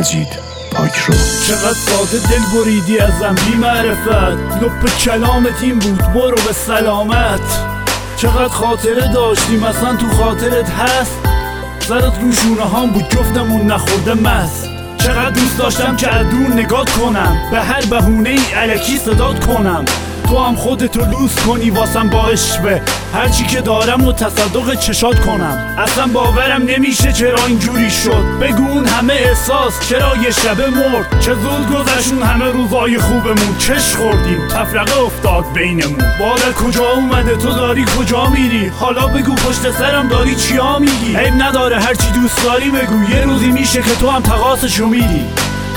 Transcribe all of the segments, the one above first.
مجید پاکرو. چقدر ساده دل بریدی ازم بی معرفت، لپ کلامت این بود برو به سلامت. چقدر خاطره داشتیم اصلا تو خاطرت هست، سرت رو شونه هام بود جفتمون نخورده مست. چقدر دوست داشتم که از دور نگات کنم، به هر بهونه ای الکی صدات کنم، تو هم خودتو لوس کنی واسم با عشوه، هرچی که دارم و تصدق چشات کنم. اصلا باورم نمیشه چرا اینجوری شد، بگو اون همه احساس چرا یه شبه مرد. چه زود گذشون همه روزای خوبمون، چش خوردیم تفرقه افتاد بینمون. بادر کجا اومده تو داری کجا میری، حالا بگو پشت سرم داری چیا میگی. عیب نداره هرچی دوست داری بگو، یه روزی میشه که تو هم تقاصشو میری.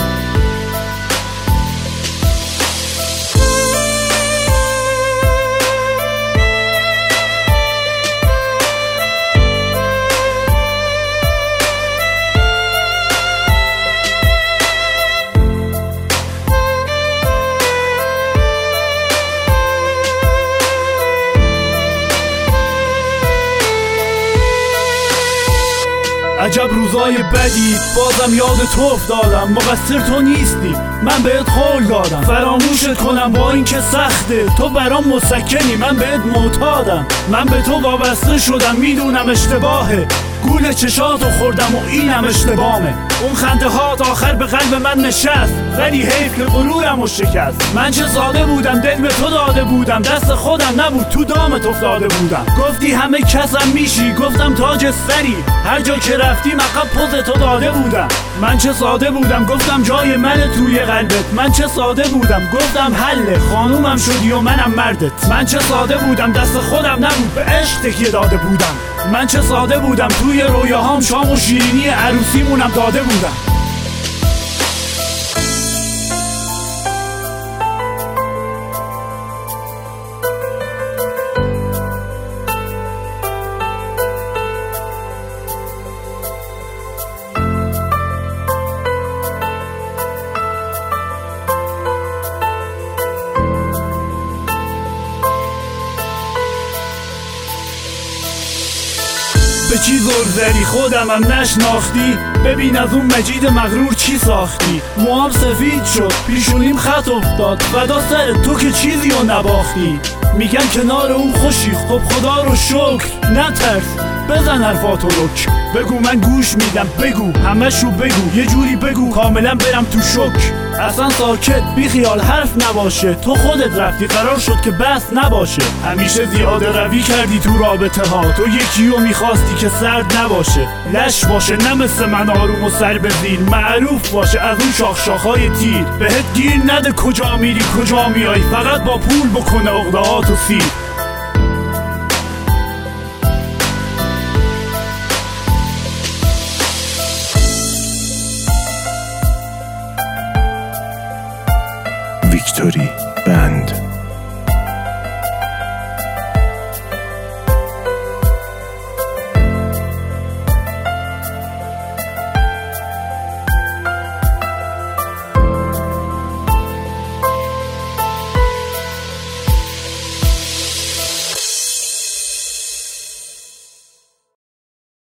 عجب روزای بدی بازم یاد تو افتادم، مقصر تو نیستی من بهت قول دادم، فراموشت کنم با این که سخته، تو برام مسکنی من بهت معتادم. من به تو وابسته شدم میدونم اشتباهه، گول چشاتو خوردم و اینم اشتباهه. اون خنده هات آخر به قلب من نشست، ولی حیف که غرورمو شکست. من چه ساده بودم دل به تو داده بودم، دست خودم نبود تو دامت افتاده بودم. گفتی همه کسم میشی گفتم تاج سری، هر جا که رفتیم عقب پوز تو داده بودم. من چه ساده بودم گفتم جای من توی قلبت، من چه ساده بودم گفتم حله خانومم شدی و منم مردت. من چه ساده بودم دست خودم نبود به عشق تکیه داده بودم. من چه ساده بودم توی رویاهام شام و شیرینی عروسیمونم داده بودم. به چی زور زدی خودمم نشناختی، ببین از اون مجید مغرور چی ساختی. موام سفید شد پیشونیم خط افتاد، فدا سر تو که چیزی رو نباختی. میگن کنار اون خوشی خب خدا رو شکر، نترس بزن حرفاتو رک. بگو من گوش میدم بگو همشو بگو، یه جوری بگو کاملا برم تو شک. اصلا ساکت بی خیال حرف نباشه، تو خودت رفتی قرار شد که بس نباشه. همیشه زیاده روی کردی تو رابطه ها، تو یکیو میخواستی که سرد نباشه، لش باشه نه مثل من آروم و سر به زیر، معروف باشه از اون شاخشاخهای تیر. بهت گیر نده کجا میری کجا میای، فقط با پول بکنه عقده‌هاتو سیر. ویکتوری بند.